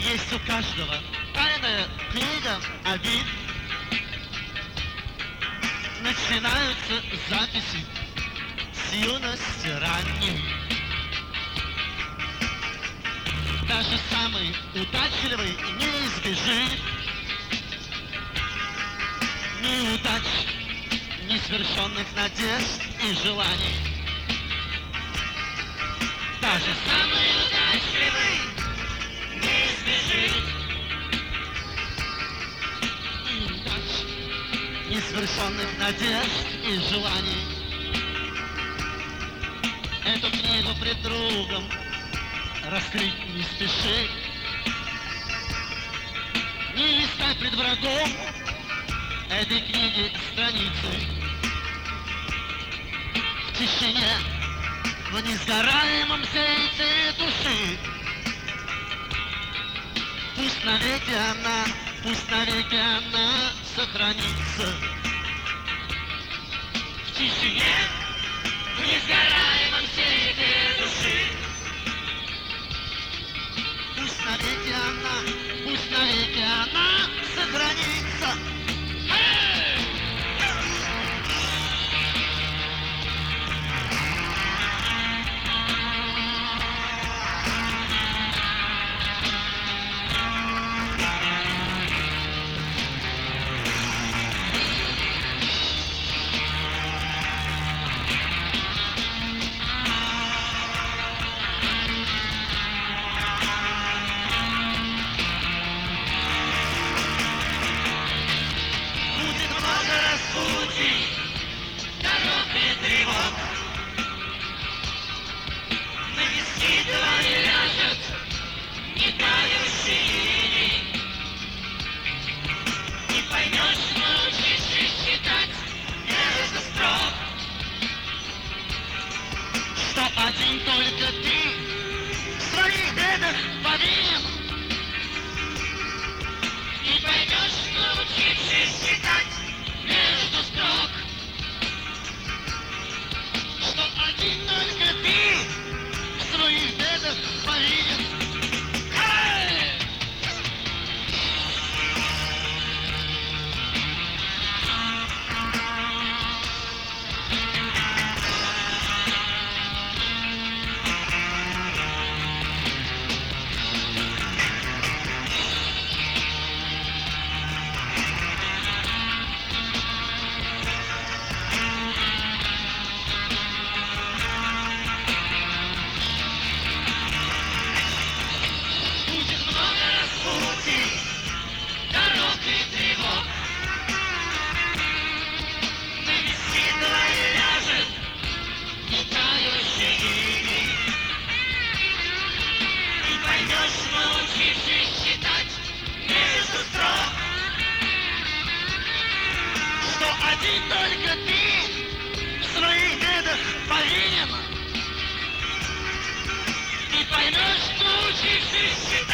Есть у каждого тайная книга обид. Начинаются записи с юности ранней. Даже самый удачливый не избежит неудач, несвершенных надежд и желаний. Даже самый удачливый не избежит неудач, несвершенных надежд и желаний. Эту книгу пред другом раскрыть не спеши, не листай пред врагом этой книги страницы. В тишине, в несгораемом свете души, пусть навеки она сохранится. В тишине, в несгораемом свете души, пусть навеки она сохранится. Дорог и тревог, на виски твои ляжет нетающий иней. Не поймешь, научившись считать между строк, что один только ты в своих бедах повинен. Не поймешь, научившись считать между строк, что один только ты в своих бедах повинен. Дорог и тревог, на виски твои ляжет нетающий иней. Не поймешь, научившись считать между строк, что один только ты в своих бедах повинен. Не поймешь, научившись считать